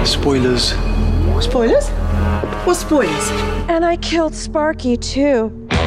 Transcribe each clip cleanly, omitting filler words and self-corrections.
Spoilers. Spoilers? What spoilers? And I killed Sparky, too.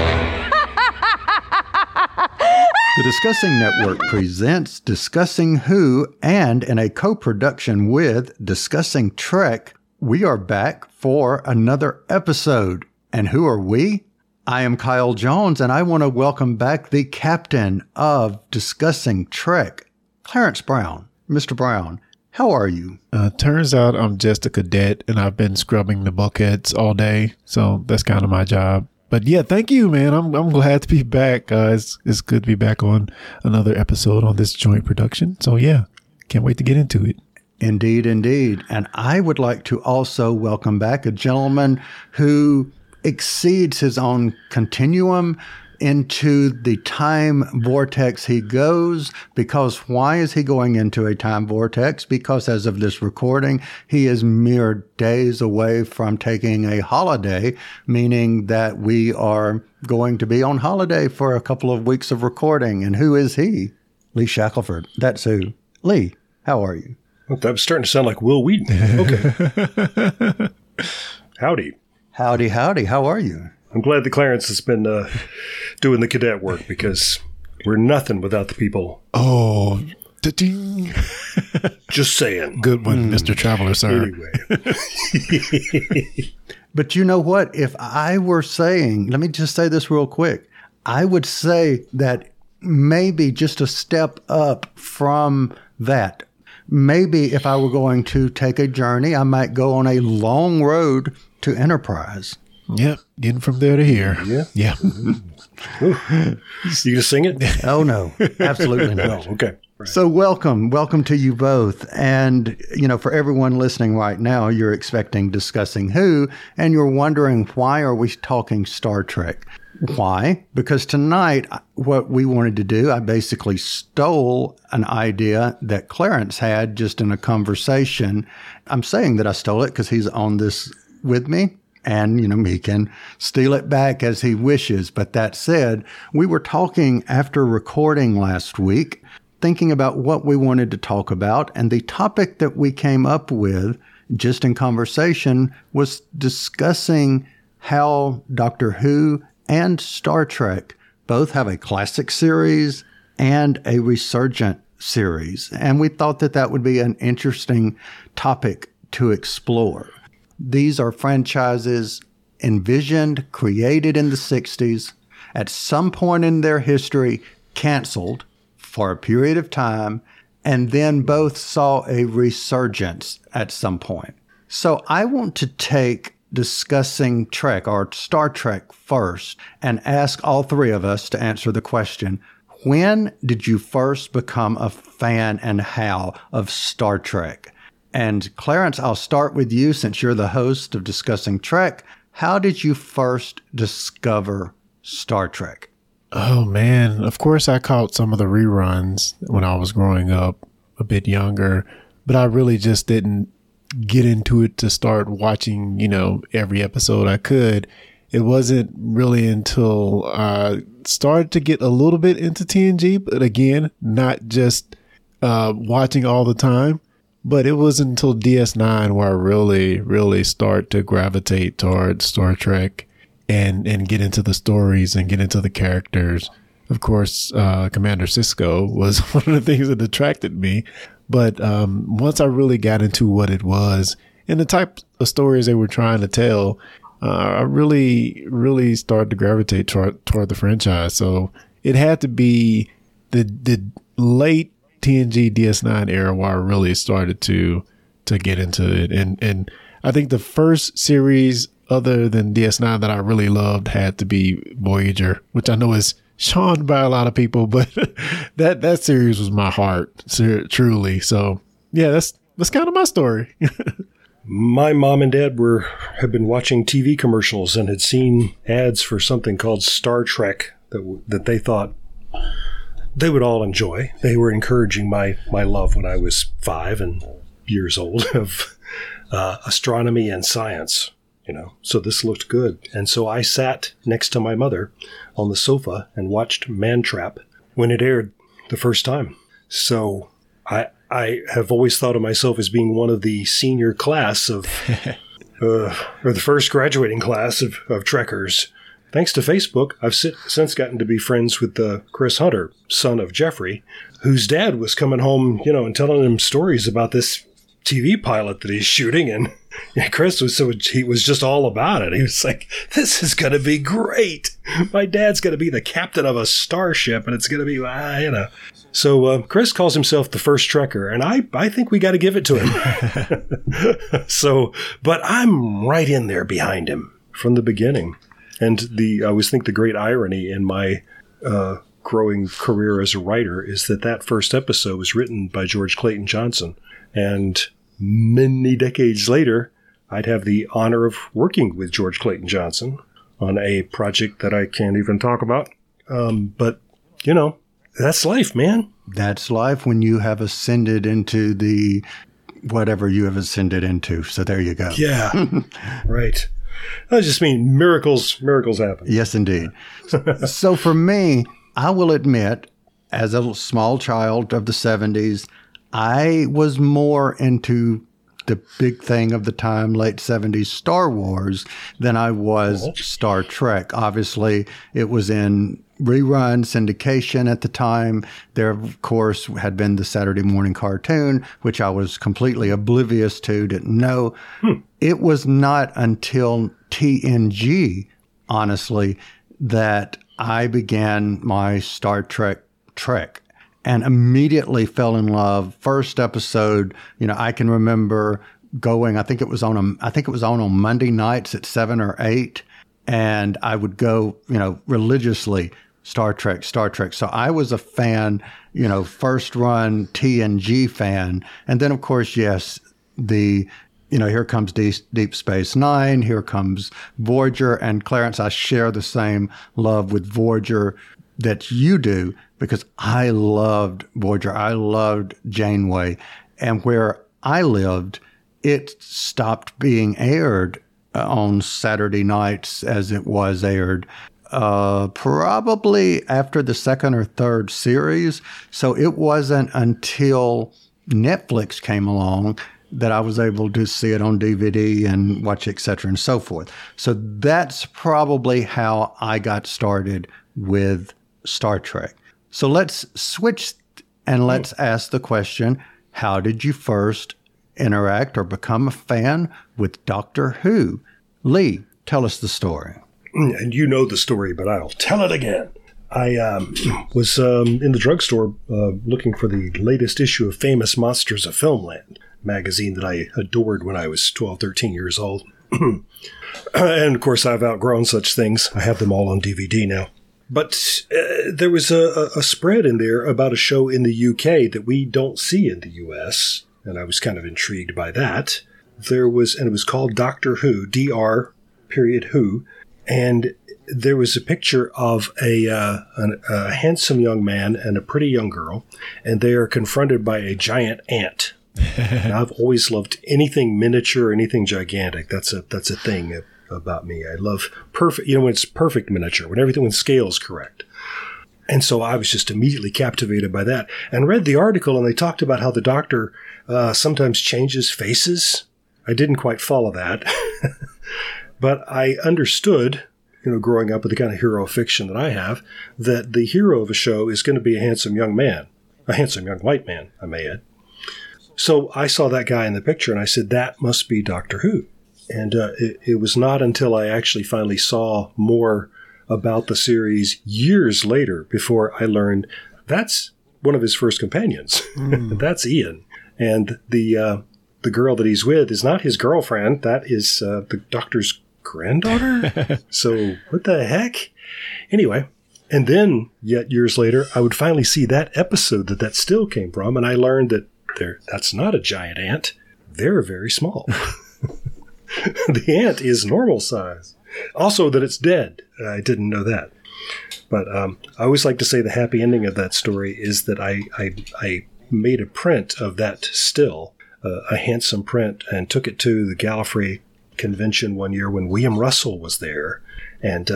The Discussing Network presents Discussing Who, and in a co-production with Discussing Trek, we are back for another episode. And who are we? I am Kyle Jones, and I want to welcome back the captain of Discussing Trek, Clarence Brown. Mr. Brown, how are you? Turns out I'm just a cadet, and I've been scrubbing the bulkheads all day, so that's kind of my job. But yeah, thank you, man. I'm glad to be back. It's good to be back on another episode on this joint production. So yeah, can't wait to get into it. Indeed, indeed. And I would like to also welcome back a gentleman who exceeds his own continuum into the time vortex he goes. Because why is he going into a time vortex? Because as of this recording, he is mere days away from taking a holiday, meaning that we are going to be on holiday for a couple of weeks of recording. And who is he? Lee Shackelford. That's who. Lee, how are you? Well, that was starting to sound like Will Wheaton. Okay. Howdy. Howdy, howdy. How are you? I'm glad that Clarence has been doing the cadet work, because we're nothing without the people. Oh, da-ding. Just saying. Good one, Mr. Traveler, sir. Anyway. But you know what? If I were saying, let me just say this real quick. I would say that maybe just a step up from that. Maybe if I were going to take a journey, I might go on a long road to Enterprise. Yep, getting from there to here. Yeah. You gonna sing it? Oh, no, absolutely not. No, okay. Right. So welcome to you both. And, you know, for everyone listening right now, you're expecting Discussing Who, and you're wondering, why are we talking Star Trek? Why? Because tonight, what we wanted to do, I basically stole an idea that Clarence had just in a conversation. I'm saying that I stole it because he's on this with me. And, you know, he can steal it back as he wishes. But that said, we were talking after recording last week, thinking about what we wanted to talk about. And the topic that we came up with just in conversation was discussing how Doctor Who and Star Trek both have a classic series and a resurgent series. And we thought that that would be an interesting topic to explore. These are franchises envisioned, created in the 60s, at some point in their history, canceled for a period of time, and then both saw a resurgence at some point. So I want to take Discussing Trek, or Star Trek, first, and ask all three of us to answer the question, when did you first become a fan and how of Star Trek? And Clarence, I'll start with you since you're the host of Discussing Trek. How did you first discover Star Trek? Oh, man. Of course, I caught some of the reruns when I was growing up, a bit younger, but I really just didn't get into it to start watching, you know, every episode I could. It wasn't really until I started to get a little bit into TNG, but again, not just watching all the time. But it wasn't until DS9 where I really start to gravitate towards Star Trek and get into the stories and get into the characters. Of course, Commander Sisko was one of the things that attracted me. But once I really got into what it was and the type of stories they were trying to tell, I really started to gravitate toward the franchise. So it had to be the late TNG DS9 era where I really started to get into it. And I think the first series other than DS9 that I really loved had to be Voyager, which I know is shunned by a lot of people, but that series was my heart, truly. So yeah, that's kind of my story. My mom and dad had been watching TV commercials and had seen ads for something called Star Trek that they thought they would all enjoy. They were encouraging my love when I was 5 and years old of astronomy and science, you know. So this looked good. And so I sat next to my mother on the sofa and watched Man Trap when it aired the first time. So I have always thought of myself as being one of the senior class of, or the first graduating class of Trekkers. Thanks to Facebook, I've since gotten to be friends with Chris Hunter, son of Jeffrey, whose dad was coming home, and telling him stories about this TV pilot that he's shooting. And Chris he was just all about it. He was like, this is going to be great. My dad's going to be the captain of a starship, and it's going to be, So Chris calls himself the first Trekker, and I think we got to give it to him. But I'm right in there behind him from the beginning. And I always think the great irony in my growing career as a writer is that first episode was written by George Clayton Johnson. And many decades later, I'd have the honor of working with George Clayton Johnson on a project that I can't even talk about. But, that's life, man. That's life when you have ascended into the whatever you have ascended into. So there you go. Yeah, right. I just mean miracles happen. Yes, indeed. So for me, I will admit, as a small child of the 70s, I was more into the big thing of the time, late 70s, Star Wars, than I was Star Trek. Obviously, it was in rerun syndication at the time. There, of course, had been the Saturday morning cartoon, which I was completely oblivious to, didn't know. It was not until TNG, honestly, that I began my Star Trek and immediately fell in love. First episode, I can remember going, I think it was on Monday nights at 7 or 8. And I would go, religiously, Star Trek. So I was a fan, first run TNG fan. And then, of course, yes, here comes Deep Space Nine, here comes Voyager. And Clarence, I share the same love with Voyager that you do, because I loved Voyager. I loved Janeway. And where I lived, it stopped being aired on Saturday nights as it was aired probably after the second or third series. So it wasn't until Netflix came along that I was able to see it on DVD and watch, et cetera, and so forth. So that's probably how I got started with Star Trek. So let's switch and let's ask the question, how did you first interact or become a fan with Doctor Who? Lee, tell us the story. And you know the story, but I'll tell it again. I was in the drugstore looking for the latest issue of Famous Monsters of Filmland, magazine that I adored when I was 12, 13 years old. And, of course, I've outgrown such things. I have them all on DVD now. But there was a spread in there about a show in the UK that we don't see in the US, and I was kind of intrigued by that. It was called Doctor Who, Dr. And there was a picture of a handsome young man and a pretty young girl, and they are confronted by a giant ant. Now, I've always loved anything miniature, anything gigantic. That's a thing about me. I love perfect, when it's perfect miniature, when everything in scale is correct. And so I was just immediately captivated by that and read the article, and they talked about how the Doctor sometimes changes faces. I didn't quite follow that. But I understood, growing up with the kind of hero fiction that I have, that the hero of a show is going to be a handsome young man, a handsome young white man, I may add. So I saw that guy in the picture, and I said, that must be Doctor Who. And it was not until I actually finally saw more about the series years later before I learned that's one of his first companions. That's Ian. And the girl that he's with is not his girlfriend. That is the Doctor's granddaughter. So what the heck? Anyway, and then yet years later, I would finally see that episode that still came from, and I learned that that's not a giant ant. They're very small. The ant is normal size. Also that it's dead. I didn't know that. But I always like to say the happy ending of that story is that I made a print of that still, a handsome print, and took it to the Gallifrey convention one year when William Russell was there. And,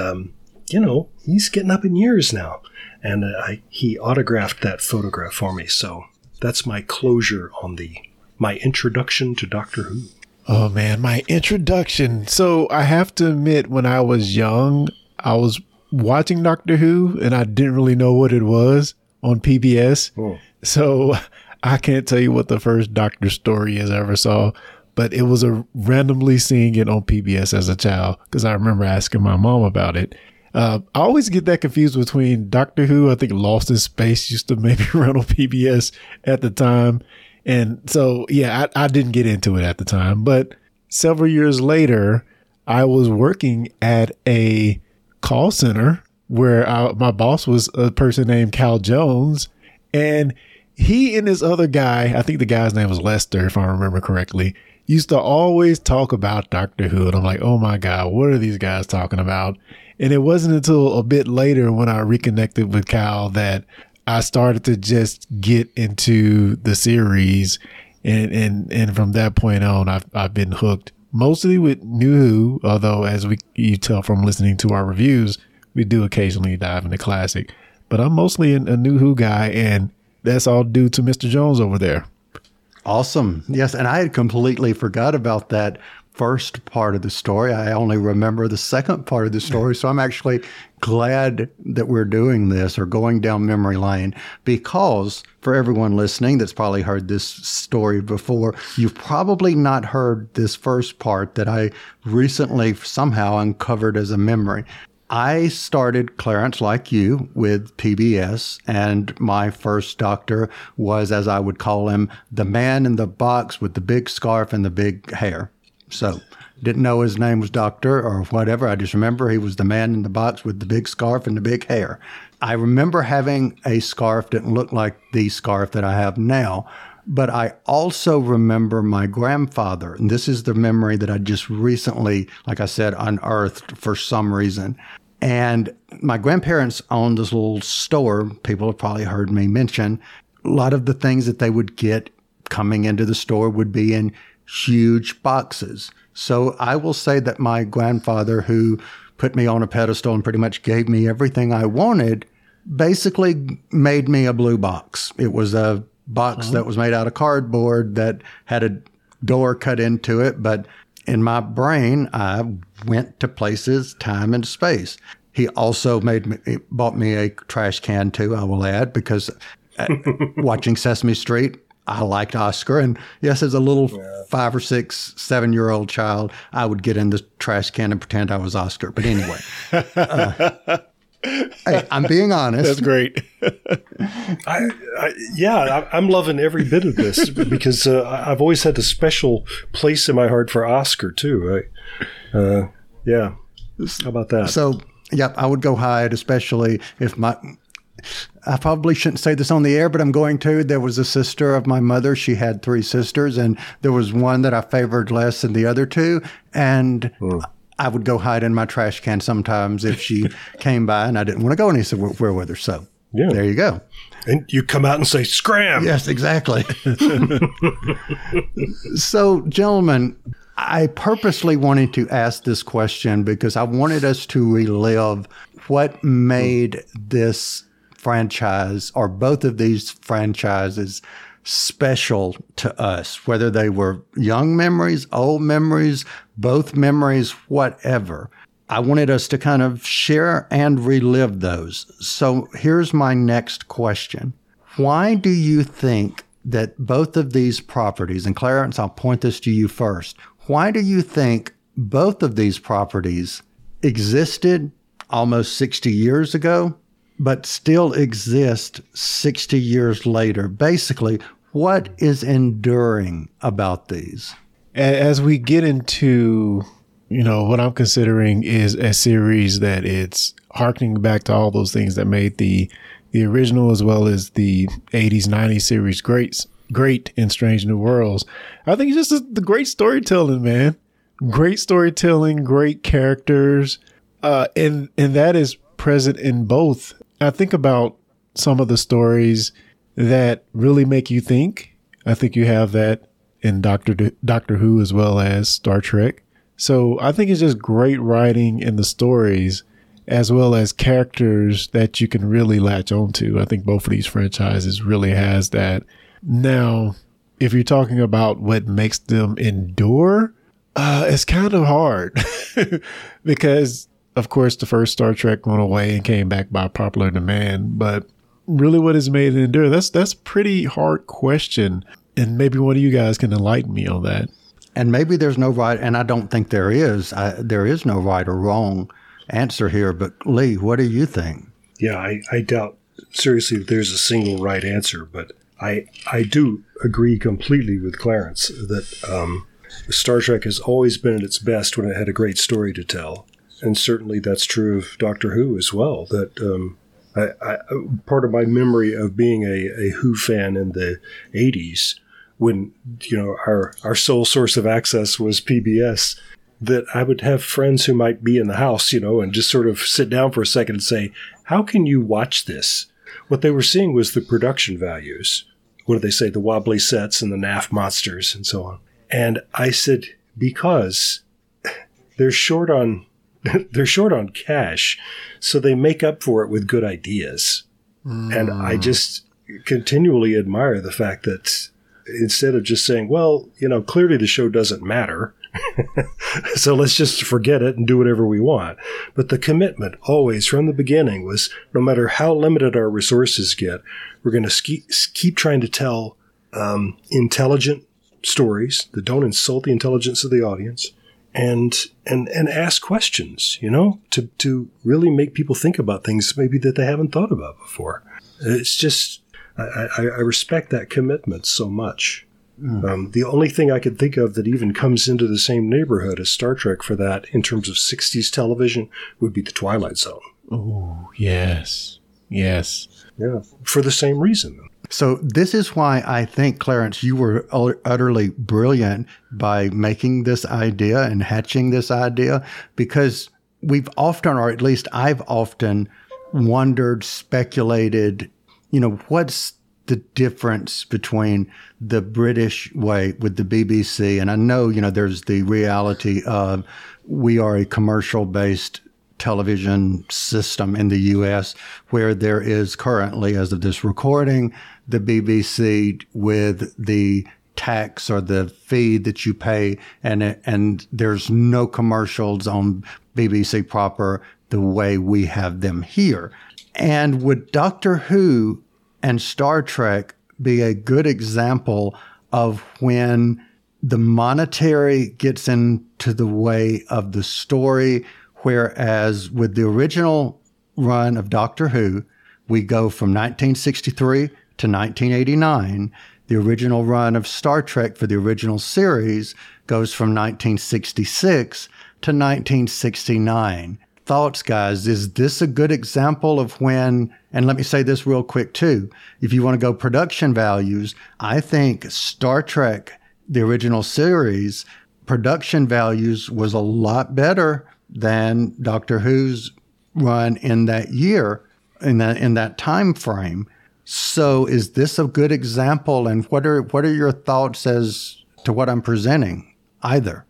he's getting up in years now. And he autographed that photograph for me. So that's my closure on my introduction to Doctor Who. Oh man, my introduction. So I have to admit, when I was young, I was watching Doctor Who and I didn't really know what it was on PBS. Oh. So I can't tell you what the first Doctor story is I ever saw, but it was a randomly seeing it on PBS as a child because I remember asking my mom about it. I always get that confused between Doctor Who. I think Lost in Space used to maybe run on PBS at the time. And so, yeah, I didn't get into it at the time, but several years later, I was working at a call center where my boss was a person named Cal Jones, and he and this other guy, I think the guy's name was Lester, if I remember correctly, used to always talk about Doctor Who. And I'm like, oh my God, what are these guys talking about? And it wasn't until a bit later when I reconnected with Cal that I started to just get into the series. And from that point on, I've been hooked mostly with New Who, although as you tell from listening to our reviews, we do occasionally dive into classic, but I'm mostly a New Who guy, and that's all due to Mr. Jones over there. Awesome. Yes. And I had completely forgot about that first part of the story. I only remember the second part of the story. So I'm actually glad that we're doing this or going down memory lane, because for everyone listening that's probably heard this story before, you've probably not heard this first part that I recently somehow uncovered as a memory. I started, Clarence, like you, with PBS, and my first Doctor was, as I would call him, the man in the box with the big scarf and the big hair. So didn't know his name was Doctor or whatever. I just remember he was the man in the box with the big scarf and the big hair. I remember having a scarf that didn't look like the scarf that I have now. But I also remember my grandfather, and this is the memory that I just recently, like I said, unearthed for some reason. And my grandparents owned this little store. People have probably heard me mention. A lot of the things that they would get coming into the store would be in huge boxes. So I will say that my grandfather, who put me on a pedestal and pretty much gave me everything I wanted, basically made me a blue box. It was a box that was made out of cardboard that had a door cut into it. But in my brain, I went to places, time and space. He also bought me a trash can too, I will add, because watching Sesame Street, I liked Oscar. And yes, as a little 5 or 6, 7-year-old child, I would get in the trash can and pretend I was Oscar. But anyway, hey, I'm being honest. That's great. I'm loving every bit of this because I've always had a special place in my heart for Oscar too. Yeah. How about that? So, yeah, I would go hide, especially if I probably shouldn't say this on the air, but I'm going to. There was a sister of my mother. She had 3 sisters, and there was one that I favored less than the other 2. And I would go hide in my trash can sometimes if she came by and I didn't want to go anywhere with her. So there you go. And you come out and say, scram. Yes, exactly. So, gentlemen, I purposely wanted to ask this question because I wanted us to relive what made this franchise or both of these franchises special to us, whether they were young memories, old memories, both memories, whatever. I wanted us to kind of share and relive those. So here's my next question. Why do you think that both of these properties, and Clarence, I'll point this to you first. Why do you think both of these properties existed almost 60 years ago, but still exist 60 years later? Basically, what is enduring about these? As we get into, what I'm considering is a series that it's harkening back to all those things that made the original as well as the 80s, 90s series great in Strange New Worlds. I think it's just the great storytelling, man. Great storytelling, great characters. And that is present in both. I think about some of the stories that really make you think. I think you have that in Doctor Who as well as Star Trek. So I think it's just great writing in the stories as well as characters that you can really latch onto. I think both of these franchises really has that. Now, if you're talking about what makes them endure, it's kind of hard because, of course, the first Star Trek went away and came back by popular demand. But really, what has made it endure? That's pretty hard question. And maybe one of you guys can enlighten me on that. And maybe there's no right, and I don't think there is. There is no right or wrong answer here. But Lee, what do you think? Yeah, I doubt seriously that there's a single right answer, but I do agree completely with Clarence that Star Trek has always been at its best when it had a great story to tell. And certainly that's true of Doctor Who as well. That part of my memory of being a Who fan in the 80s, when our sole source of access was PBS, that I would have friends who might be in the house, and just sort of sit down for a second and say, how can you watch this? What they were seeing was the production values. What do they say? The wobbly sets and the naff monsters and so on. And I said, because they're short on cash, so they make up for it with good ideas. And I just continually admire the fact that instead of just saying, well, clearly the show doesn't matter, so let's just forget it and do whatever we want. But the commitment always from the beginning was, no matter how limited our resources get, we're going to keep trying to tell intelligent stories that don't insult the intelligence of the audience, and ask questions, to really make people think about things maybe that they haven't thought about before. It's just, I respect that commitment so much. The only thing I could think of that even comes into the same neighborhood as Star Trek for that in terms of 60s television would be The Twilight Zone. Oh, yes. Yes. Yeah, for the same reason. So this is why I think, Clarence, you were utterly brilliant by making this idea and hatching this idea, because we've often, or at least I've often, wondered, speculated, what's the difference between the British way with the BBC. And I know, there's the reality of we are a commercial-based television system in the U.S. where there is currently, as of this recording, the BBC with the tax or the fee that you pay, and there's no commercials on BBC proper the way we have them here. And would Doctor Who and Star Trek be a good example of when the monetary gets into the way of the story, whereas with the original run of Doctor Who, we go from 1963 to 1989. The original run of Star Trek for the original series goes from 1966 to 1969. Thoughts, guys? Is this a good example of when, and let me say this real quick too, if you want to go production values, I think Star Trek, the original series, production values was a lot better than Doctor Who's run in that year, in that time frame. So is this a good example? And what are your thoughts as to what I'm presenting? Either.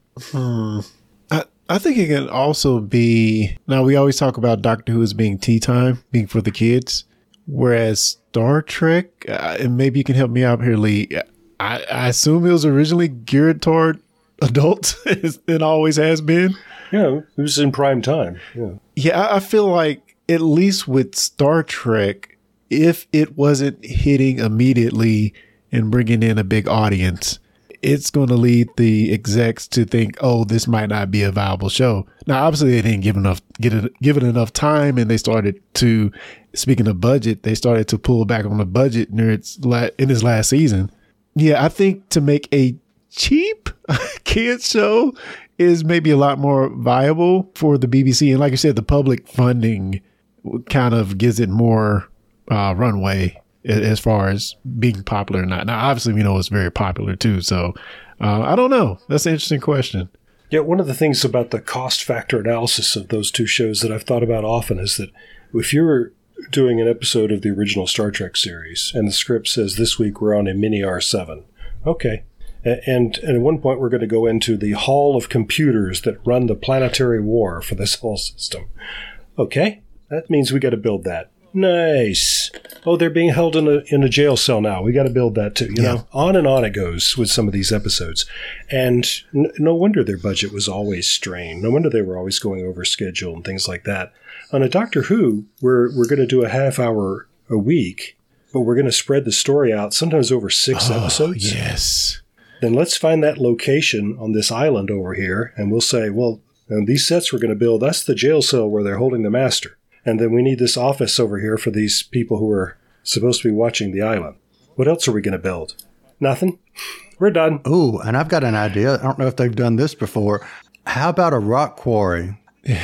I think it can also be, now we always talk about Doctor Who as being tea time, being for the kids, whereas Star Trek, and maybe you can help me out here, Lee, I assume it was originally geared toward adults. It always has been. Yeah, it was in prime time. Yeah, I feel like at least with Star Trek, if it wasn't hitting immediately and bringing in a big audience, it's going to lead the execs to think, oh, this might not be a viable show. Now, obviously, they didn't give it enough time, and they started to, speaking of budget, they started to pull back on the budget in its last season. Yeah, I think to make a cheap kids show is maybe a lot more viable for the BBC. And like I said, the public funding kind of gives it more runway as far as being popular or not. Now, obviously, we know it's very popular too. So I don't know. That's an interesting question. Yeah, one of the things about the cost factor analysis of those two shows that I've thought about often is that if you're doing an episode of the original Star Trek series and the script says this week we're on a mini R7, okay. And at one point, we're going to go into the hall of computers that run the planetary war for this whole system. Okay, that means we got to build that. Nice. Oh, they're being held in a jail cell now. We got to build that too. You know, on and on it goes with some of these episodes. And no wonder their budget was always strained. No wonder they were always going over schedule and things like that. On a Doctor Who, we're going to do a half hour a week, but we're going to spread the story out sometimes over 6 episodes. Yes. Then let's find that location on this island over here, and we'll say, well, these sets we're going to build, that's the jail cell where they're holding the master. And then we need this office over here for these people who are supposed to be watching the island. What else are we going to build? Nothing. We're done. Ooh, and I've got an idea. I don't know if they've done this before. How about a rock quarry? Yeah,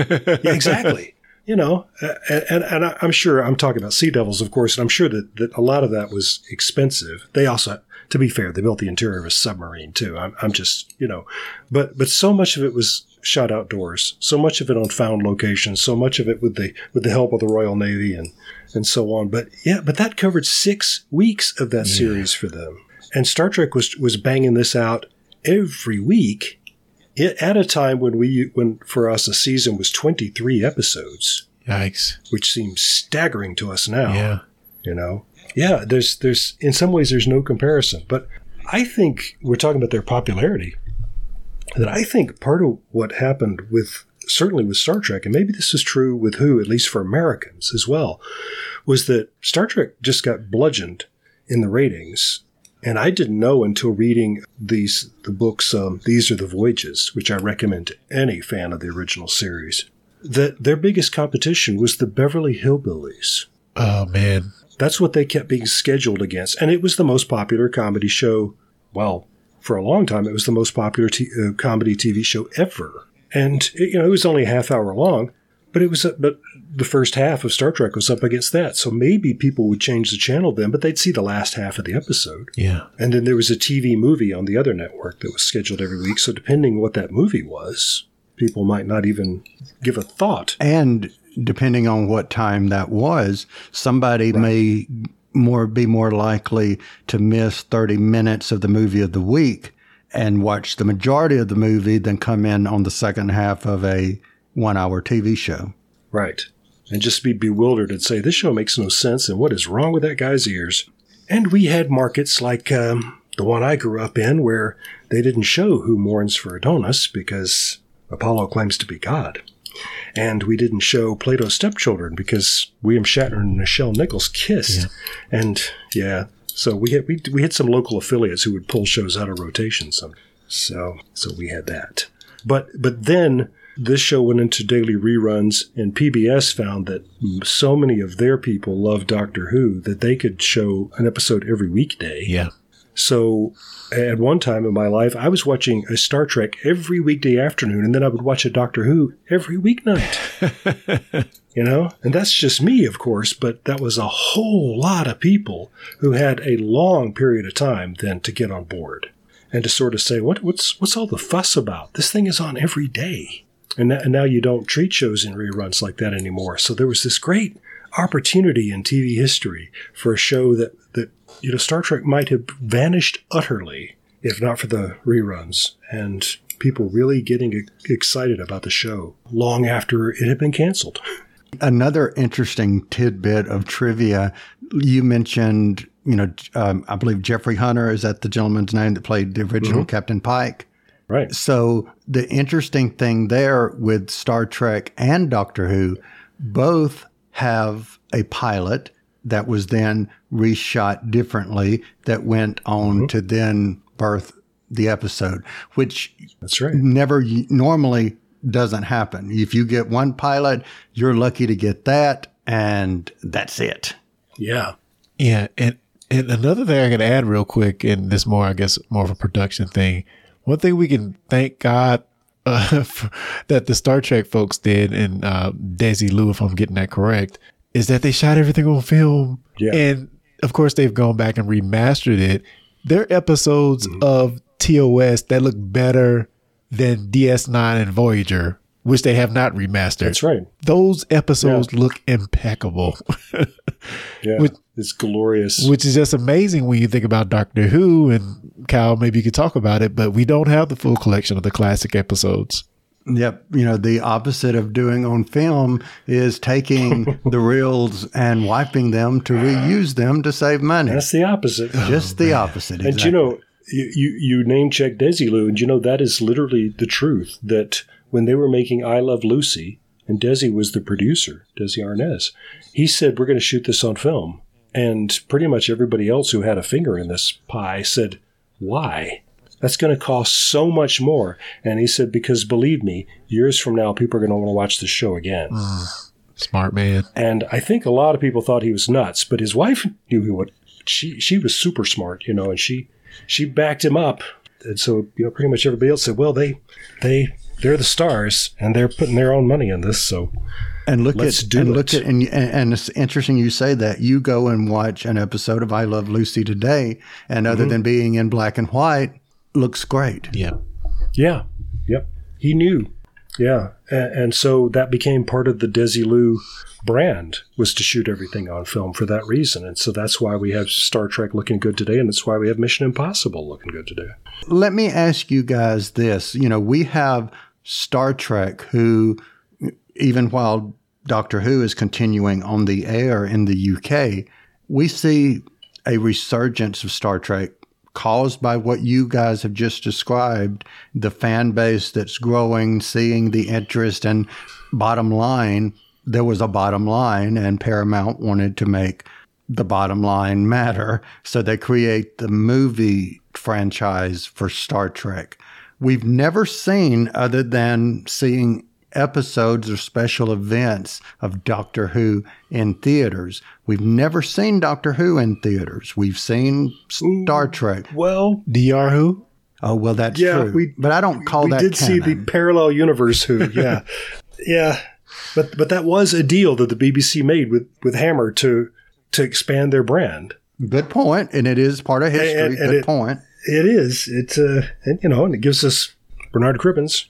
exactly. You know, and I'm sure, I'm talking about Sea Devils, of course, and I'm sure that a lot of that was expensive. They also, to be fair, they built the interior of a submarine too. I'm just, you know, but so much of it was shot outdoors, so much of it on found locations, so much of it with the help of the Royal Navy and so on. But yeah, but that covered 6 weeks of that series for them. And Star Trek was banging this out every week. At a time when for us a season was 23 episodes. Yikes. Which seems staggering to us now. Yeah. You know? Yeah, there's in some ways there's no comparison. But I think we're talking about their popularity. That I think part of what happened certainly with Star Trek, and maybe this is true with Who, at least for Americans as well, was that Star Trek just got bludgeoned in the ratings. And I didn't know until reading the books, These Are the Voyages, which I recommend to any fan of the original series, that their biggest competition was the Beverly Hillbillies. Oh, man. That's what they kept being scheduled against. And it was the most popular comedy show. Well, for a long time, it was the most popular comedy TV show ever. And, it was only a half hour long, but but the first half of Star Trek was up against that. So maybe people would change the channel then, but they'd see the last half of the episode. Yeah. And then there was a TV movie on the other network that was scheduled every week. So depending what that movie was, people might not even give a thought. And depending on what time that was, somebody may be more likely to miss 30 minutes of the movie of the week and watch the majority of the movie than come in on the second half of a 1-hour TV show. Right. And just be bewildered and say, this show makes no sense, and what is wrong with that guy's ears? And we had markets like the one I grew up in where they didn't show Who Mourns for Adonis because Apollo claims to be God. And we didn't show Plato's Stepchildren because William Shatner and Nichelle Nichols kissed. Yeah. And so we had some local affiliates who would pull shows out of rotation. So we had that. But then this show went into daily reruns, and PBS found that so many of their people loved Doctor Who that they could show an episode every weekday. Yeah. So at one time in my life, I was watching a Star Trek every weekday afternoon, and then I would watch a Doctor Who every weeknight. And that's just me, of course, but that was a whole lot of people who had a long period of time then to get on board and to sort of say, what's all the fuss about? This thing is on every day. And now you don't treat shows in reruns like that anymore. So there was this great opportunity in TV history for a show that Star Trek might have vanished utterly if not for the reruns and people really getting excited about the show long after it had been canceled. Another interesting tidbit of trivia, you mentioned, I believe Jeffrey Hunter, is that the gentleman's name that played the original Captain Pike? Right. So the interesting thing there with Star Trek and Doctor Who, both have a pilot that was then reshot differently that went on to then birth the episode, which that's right. Never normally doesn't happen. If you get one pilot, you're lucky to get that, and that's it. Yeah. Yeah. And another thing I can add real quick, and this more of a production thing. One thing we can thank God that the Star Trek folks did, and Daisy Lou, if I'm getting that correct, is that they shot everything on film. Yeah. And of course, they've gone back and remastered it. There are episodes of TOS that look better than DS9 and Voyager, which they have not remastered. That's right. Those episodes look impeccable. It's glorious. Which is just amazing when you think about Doctor Who, and Kyle, maybe you could talk about it, but we don't have the full collection of the classic episodes. Yep. The opposite of doing on film is taking the reels and wiping them to reuse them to save money. That's the opposite. Just the opposite. Exactly. And you name check Desilu, and that is literally the truth, that when they were making I Love Lucy, and Desi was the producer, Desi Arnaz, he said, we're going to shoot this on film. And pretty much everybody else who had a finger in this pie said, why? That's going to cost so much more. And he said, because believe me, years from now, people are going to want to watch the show again. Smart man. And I think a lot of people thought he was nuts, but his wife knew what she was super smart, and she backed him up. And so, pretty much everybody else said, well, they're the stars and they're putting their own money in this. So and it's interesting you say that. You go and watch an episode of I Love Lucy today, and other than being in black and white, looks great. Yeah. Yeah. Yep. He knew. Yeah. And so that became part of the Desilu brand, was to shoot everything on film for that reason. And so that's why we have Star Trek looking good today, and that's why we have Mission Impossible looking good today. Let me ask you guys this. We have Star Trek, who, even while Doctor Who is continuing on the air in the UK, we see a resurgence of Star Trek caused by what you guys have just described, the fan base that's growing, seeing the interest, and bottom line, there was a bottom line, and Paramount wanted to make the bottom line matter. So they create the movie franchise for Star Trek. We've never seen, other than seeing episodes or special events of Doctor Who in theaters. We've never seen Doctor Who in theaters. We've seen Star Trek. Well, DR Who? Oh, well, that's true. But I don't call that canon. We did see the parallel universe Who, yeah. Yeah. But that was a deal that the BBC made with Hammer to expand their brand. Good point. And it is part of history. Good point. It is. It's and it gives us Bernard Cribbins.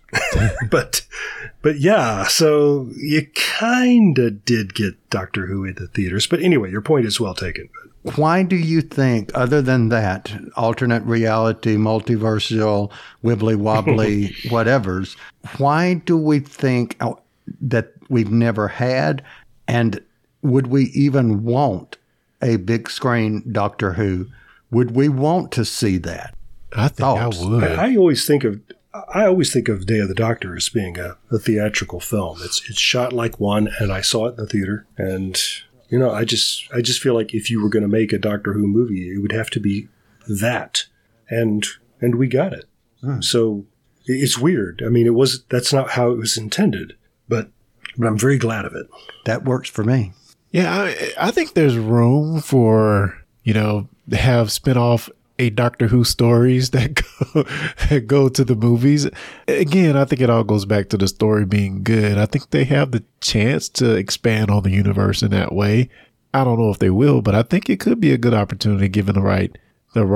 But yeah, so you kind of did get Doctor Who in the theaters. But anyway, your point is well taken. Why do you think, other than that, alternate reality, multiversal, wibbly wobbly, whatevers, why do we think that we've never had, and would we even want a big screen Doctor Who? Would we want to see that? I think I would. I always think of Day of the Doctor as being a theatrical film. It's shot like one, and I saw it in the theater. And I just feel like if you were going to make a Doctor Who movie, it would have to be that, and we got it. So it's weird. I mean, that's not how it was intended, but I'm very glad of it. That works for me. Yeah, I think there's room for have spin-off a Doctor Who stories that go to the movies. Again, I think it all goes back to the story being good. I think they have the chance to expand on the universe in that way. I don't know if they will, but I think it could be a good opportunity given the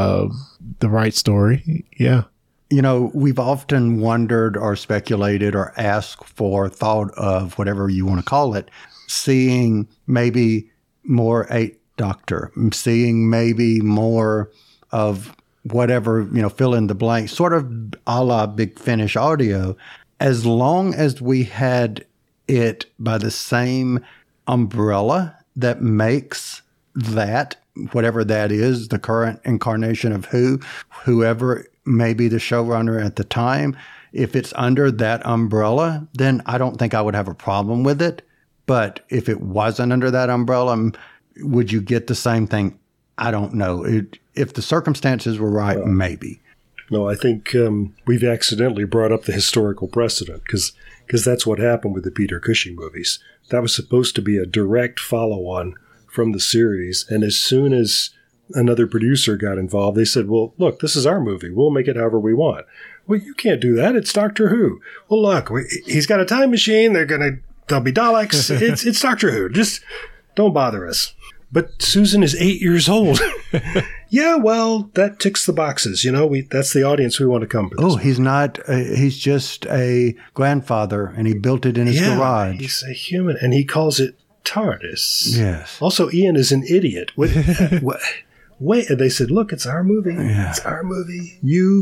right story. Yeah. We've often wondered or speculated or asked for, thought of, whatever you want to call it, seeing maybe more Eighth Doctor, seeing maybe more of whatever, fill in the blank, sort of a la Big Finish audio, as long as we had it by the same umbrella that makes that, whatever that is, the current incarnation of whoever may be the showrunner at the time. If it's under that umbrella, then I don't think I would have a problem with it. But if it wasn't under that umbrella, would you get the same thing? I don't know. If the circumstances were right, maybe. No, I think we've accidentally brought up the historical precedent because that's what happened with the Peter Cushing movies. That was supposed to be a direct follow-on from the series. And as soon as another producer got involved, they said, well, look, this is our movie. We'll make it however we want. Well, you can't do that. It's Doctor Who. Well, look, he's got a time machine. There'll be Daleks. It's Doctor Who. Just don't bother us. But Susan is 8 years old. Yeah, well, that ticks the boxes. That's the audience we want to come to. Oh, he's not. He's just a grandfather, and he built it in his garage. He's a human, and he calls it TARDIS. Yes. Also, Ian is an idiot. wait. And they said, look, it's our movie. Yeah. It's our movie.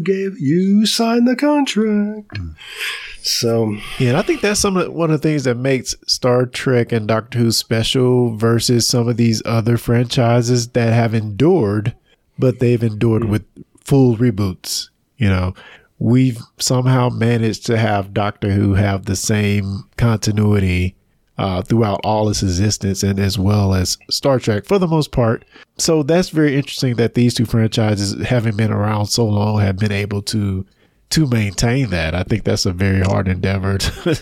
You signed the contract. So, yeah, and I think that's one of the things that makes Star Trek and Doctor Who special versus some of these other franchises that have endured, but they've endured with full reboots. You know, we've somehow managed to have Doctor Who have the same continuity throughout all its existence, and as well as Star Trek for the most part. So that's very interesting that these two franchises, having been around so long, have been able to maintain that. I think that's a very hard endeavor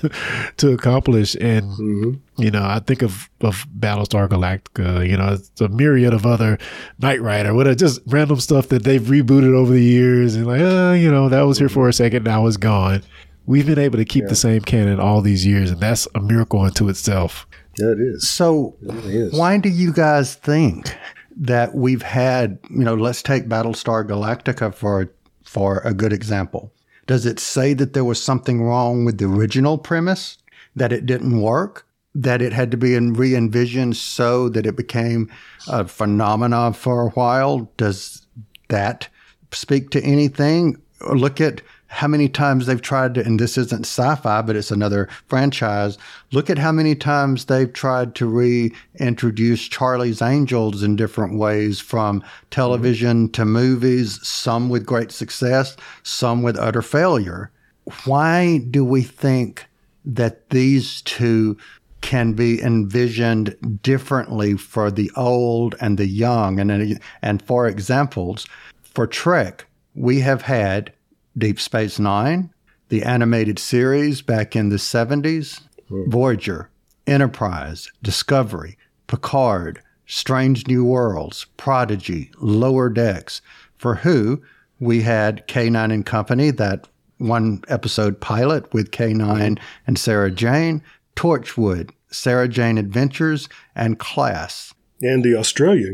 to accomplish. And, you know, I think of Battlestar Galactica, you know, it's a myriad of other Knight Rider, whatever, just random stuff that they've rebooted over the years. And like, you know, that was here for a second, now it's gone. We've been able to keep the same canon all these years, and that's a miracle unto itself. Yeah, it is. So why do you guys think that we've had, you know, let's take Battlestar Galactica for a good example. Does it say that there was something wrong with the original premise, that it didn't work, that it had to be re-envisioned so that it became a phenomenon for a while? Does that speak to anything? Or look at how many times they've tried to, and this isn't sci-fi, but it's another franchise. Look at how many times they've tried to reintroduce Charlie's Angels in different ways, from television to movies, some with great success, some with utter failure. Why do we think that these two can be envisioned differently for the old and the young? And for examples, for Trek, we have had Deep Space Nine, the animated series back in the 70s, Voyager, Enterprise, Discovery, Picard, Strange New Worlds, Prodigy, Lower Decks. For Who, we had K9 and Company, that one episode pilot with K9 and Sarah Jane, Torchwood, Sarah Jane Adventures, and Class. And the Australian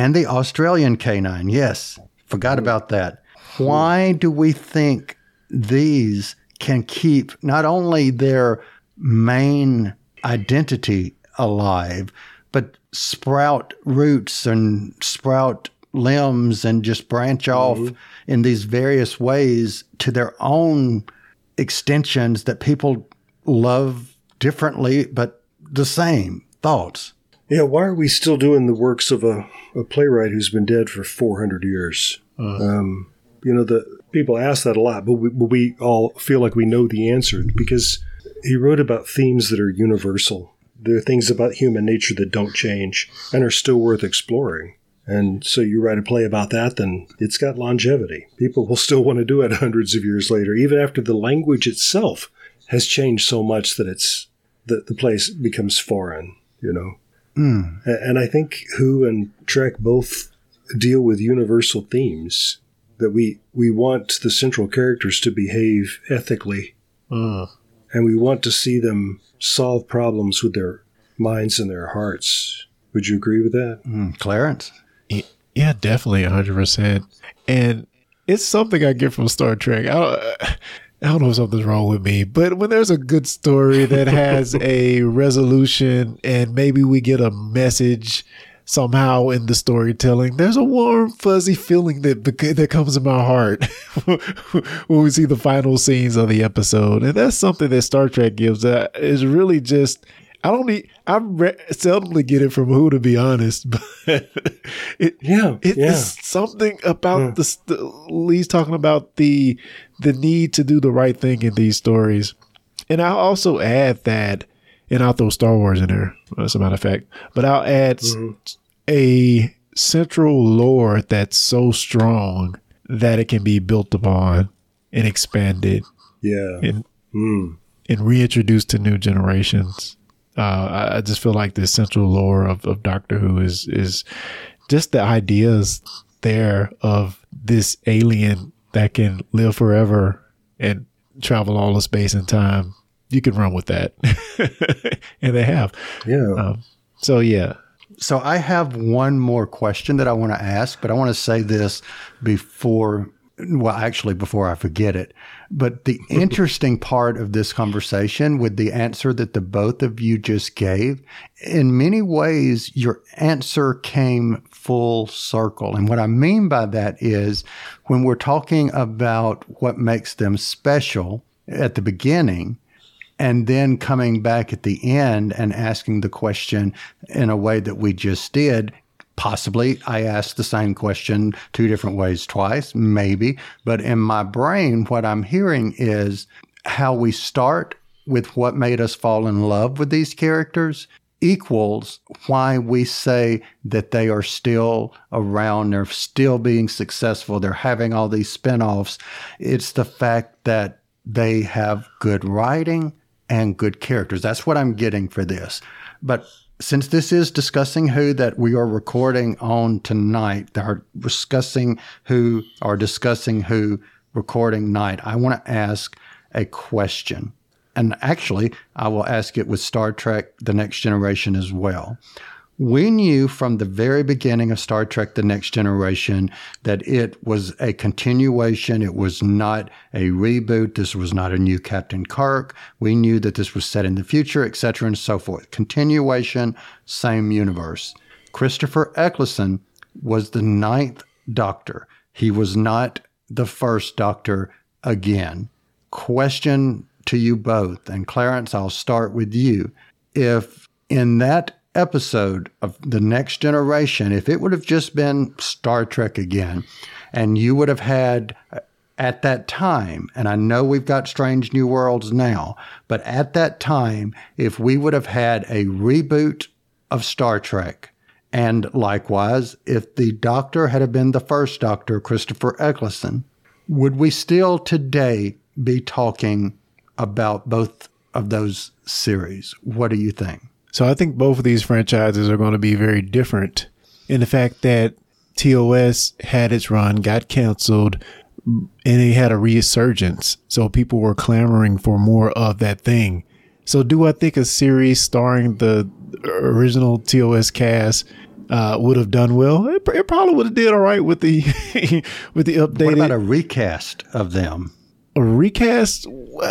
K9. Yes. Forgot about that. Why do we think these can keep not only their main identity alive, but sprout roots and sprout limbs and just branch off in these various ways to their own extensions that people love differently, but the same thoughts? Yeah, why are we still doing the works of a playwright who's been dead for 400 years? You know, the people ask that a lot, but we all feel like we know the answer, because he wrote about themes that are universal. There are things about human nature that don't change and are still worth exploring. And so you write a play about that, then it's got longevity. People will still want to do it hundreds of years later, even after the language itself has changed so much that the place becomes foreign, you know. And I think Who and Trek both deal with universal themes, that we want the central characters to behave ethically, and we want to see them solve problems with their minds and their hearts. Would you agree with that? Clarence? Yeah, definitely 100%. And it's something I get from Star Trek. I don't know if something's wrong with me, but when there's a good story that has a resolution and maybe we get a message somehow in the storytelling, there's a warm, fuzzy feeling that comes in my heart when we see the final scenes of the episode. And that's something that Star Trek gives. That is really just, I seldomly get it from Who, to be honest, but it's something about Lee's talking about the need to do the right thing in these stories. And I'll also add that, and I'll throw Star Wars in there, as a matter of fact, but I'll add a central lore that's so strong that it can be built upon and expanded, and reintroduced to new generations. I just feel like the central lore of Doctor Who is just the ideas there of this alien that can live forever and travel all of space and time. You can run with that. And they have. Yeah. So I have one more question that I want to ask, but I want to say this before well, actually, before I forget it, but the interesting part of this conversation with the answer that the both of you just gave, in many ways, your answer came full circle. And what I mean by that is when we're talking about what makes them special at the beginning, and then coming back at the end and asking the question in a way that we just did. Possibly I asked the same question 2 different ways twice, maybe. But in my brain, what I'm hearing is how we start with what made us fall in love with these characters equals why we say that they are still around, they're still being successful, they're having all these spinoffs. It's the fact that they have good writing and good characters. That's what I'm getting for this. But since this is Discussing Who that we are recording on tonight, they're discussing Who recording night, I want to ask a question. And actually, I will ask it with Star Trek The Next Generation as well. We knew from the very beginning of Star Trek The Next Generation that it was a continuation. It was not a reboot. This was not a new Captain Kirk. We knew that this was set in the future, etc., and so forth. Continuation, same universe. Christopher Eccleston was the 9th Doctor. He was not the first Doctor again. Question to you both, and Clarence, I'll start with you. If in that episode of The Next Generation, if it would have just been Star Trek again, and you would have had at that time, and I know we've got Strange New Worlds now, but at that time, if we would have had a reboot of Star Trek, and likewise, if the Doctor had been the first Doctor, Christopher Eccleston, would we still today be talking about both of those series? What do you think? So I think both of these franchises are going to be very different in the fact that TOS had its run, got canceled, and it had a resurgence. So people were clamoring for more of that thing. So do I think a series starring the original TOS cast would have done well? It probably would have did all right with the with the updated. What about a recast of them? A recast?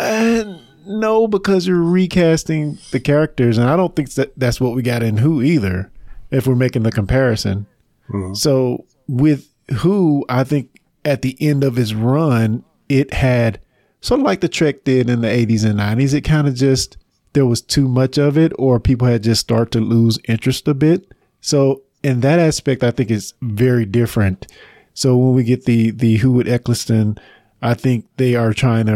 No, because you're recasting the characters, and I don't think that's what we got in Who either, if we're making the comparison. Mm-hmm. So with Who, I think at the end of its run, it had sort of like the Trek did in the 80s and 90s. It kind of just, there was too much of it, or people had just started to lose interest a bit. So in that aspect, I think it's very different. So when we get the Who with Eccleston, I think they are trying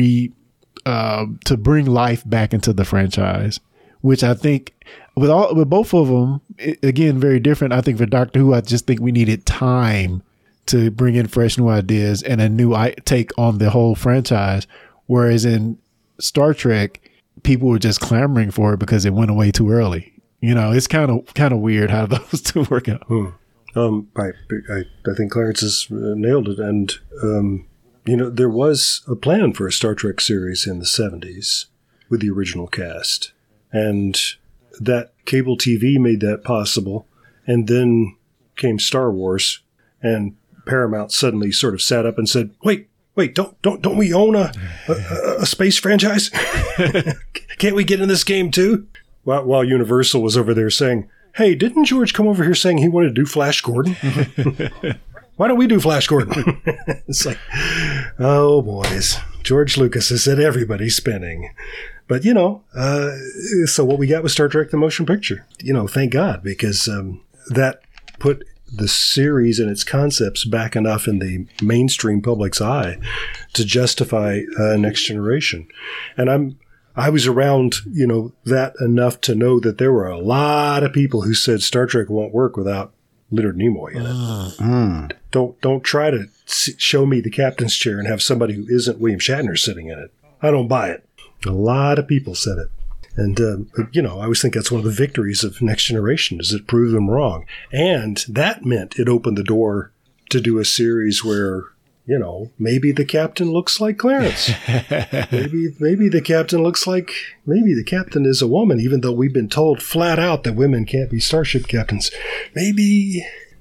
to bring life back into the franchise, which I think with both of them, again, very different. I think for Doctor Who, I just think we needed time to bring in fresh new ideas and a new take on the whole franchise. Whereas in Star Trek, people were just clamoring for it because it went away too early. You know, it's kind of weird how those two work out. I think Clarence has nailed it. And, there was a plan for a Star Trek series in the 70s with the original cast. And that cable TV made that possible. And then came Star Wars, and Paramount suddenly sort of sat up and said, wait, don't we own a space franchise? Can't we get in this game too? While Universal was over there saying, hey, didn't George come over here saying he wanted to do Flash Gordon? Why don't we do Flash Gordon? It's like, oh, boys. George Lucas has said everybody's spinning. But, so what we got was Star Trek The Motion Picture. Thank God, because that put the series and its concepts back enough in the mainstream public's eye to justify Next Generation. And I was around, that enough to know that there were a lot of people who said Star Trek won't work without Leonard Nimoy in it. Don't try to show me the captain's chair and have somebody who isn't William Shatner sitting in it. I don't buy it. A lot of people said it. And, I always think that's one of the victories of Next Generation is it proved them wrong. And that meant it opened the door to do a series where, maybe the captain looks like Clarence. maybe the captain is a woman, even though we've been told flat out that women can't be starship captains. Maybe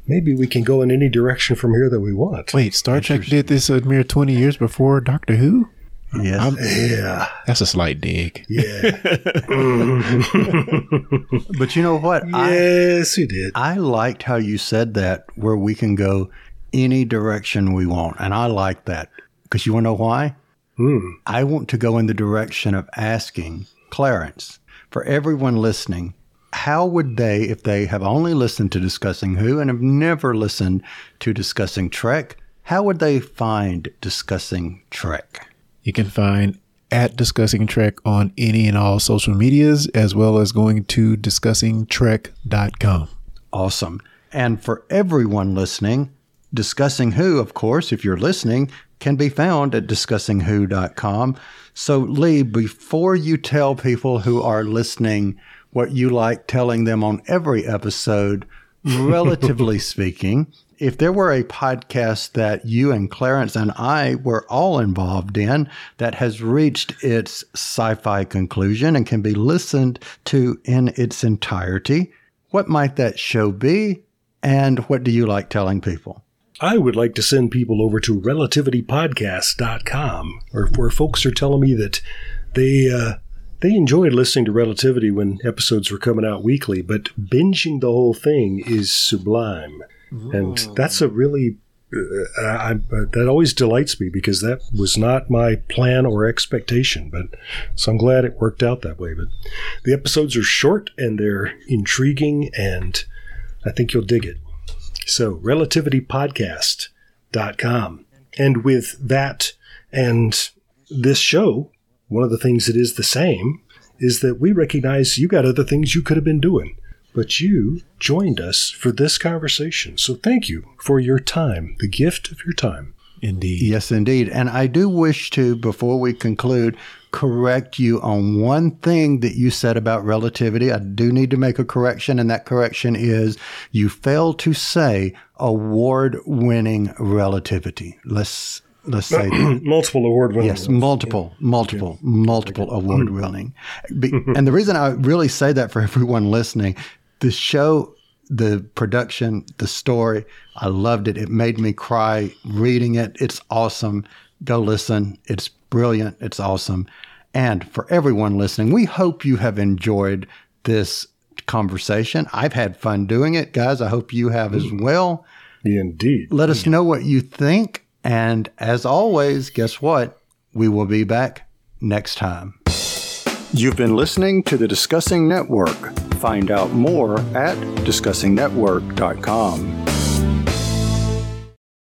maybe we can go in any direction from here that we want. Wait, Star Trek did this a mere 20 years before Doctor Who? Yes. Yeah. That's a slight dig. Yeah. But you know what? Yes, we did. I liked how you said that, where we can go any direction we want. And I like that because you want to know why? I want to go in the direction of asking Clarence, for everyone listening, how would they, if they have only listened to Discussing Who and have never listened to Discussing Trek, how would they find Discussing Trek? You can find at Discussing Trek on any and all social medias, as well as going to discussingtrek.com. Awesome. And for everyone listening, Discussing Who, of course, if you're listening, can be found at discussingwho.com. So, Lee, before you tell people who are listening what you like telling them on every episode, relatively speaking, if there were a podcast that you and Clarence and I were all involved in that has reached its sci-fi conclusion and can be listened to in its entirety, what might that show be? And what do you like telling people? I would like to send people over to relativitypodcast.com, where folks are telling me that they enjoyed listening to Relativity when episodes were coming out weekly, but binging the whole thing is sublime. And that's a really, that always delights me because that was not my plan or expectation. So I'm glad it worked out that way. But the episodes are short and they're intriguing, and I think you'll dig it. So relativitypodcast.com. And with that and this show, one of the things that is the same is that we recognize you got other things you could have been doing, but you joined us for this conversation. So thank you for your time, the gift of your time. Indeed. Yes, indeed. And I do wish to, before we conclude, correct you on one thing that you said about relativity. I do need to make a correction, and that correction is you failed to say award-winning relativity. Let's say that. Multiple award-winning. Yes, multiple award-winning. And the reason I really say that for everyone listening, the show, the production, the story, I loved it. It made me cry reading it. It's awesome. Go listen. It's brilliant. It's awesome. And for everyone listening, we hope you have enjoyed this conversation. I've had fun doing it, guys. I hope you have as well. Indeed. Let us know what you think. And as always, guess what? We will be back next time. You've been listening to the Discussing Network. Find out more at discussingnetwork.com.